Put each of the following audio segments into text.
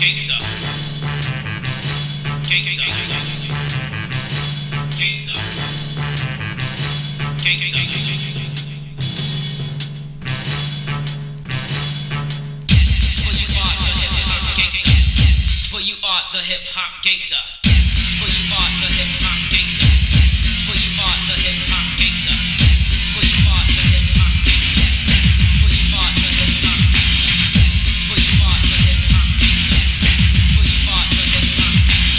Gangsta. Gangsta. Gangsta. Gangsta. For you are the hip hop gangsta. For you are the hip hop gangsta. For you are the hip hop gangsta. For you are the hip hop gangsta. For you are the hip hop gangsta. For you are the hip hop gangsta. For you are the hip hop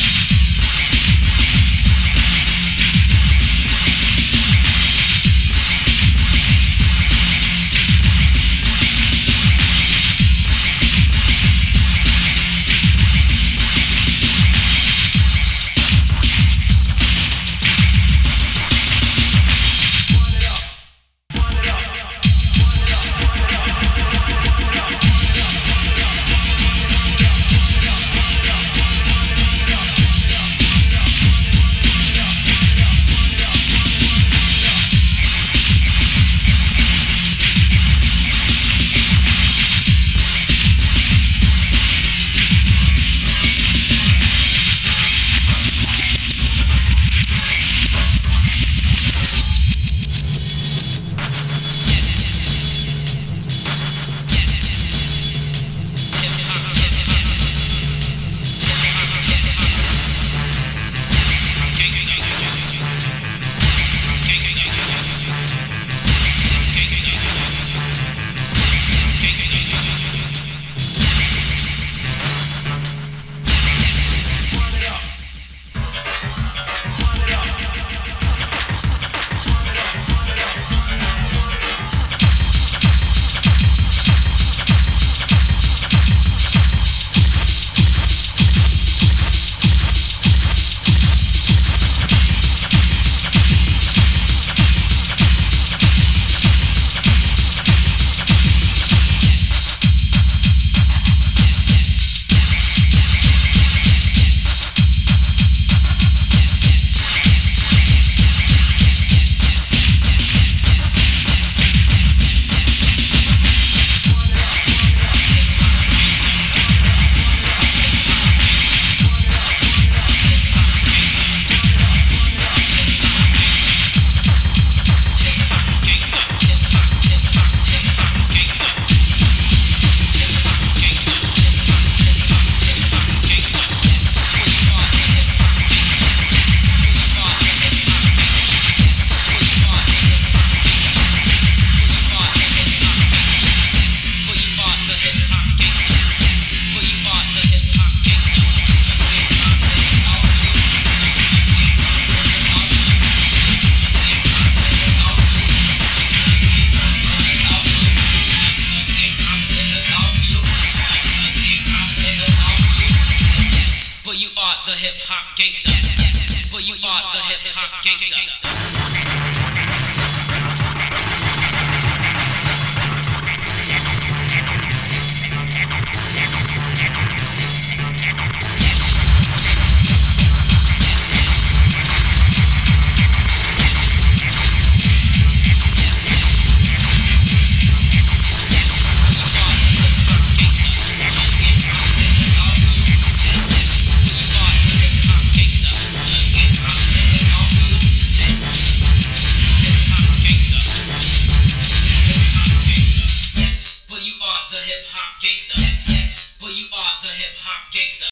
gangsta. For you are the hip hop gangsta.